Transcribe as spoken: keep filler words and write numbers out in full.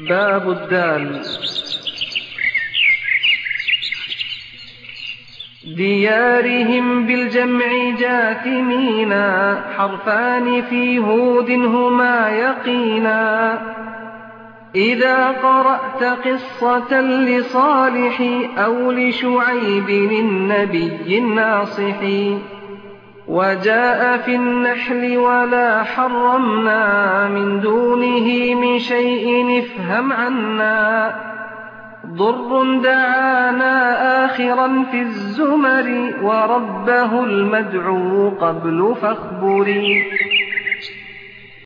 باب الدال. ديارهم بالجمع جاثمينا، حرفان في هود هما يقينا. إذا قرأت قصة لصالح أو لشعيب النبي الناصح، وجاء في النحل ولا حرمنا، من دونه من شيء افهم عنا. ضر دعانا آخرا في الزمر، وربه المدعو قبل فاخبري.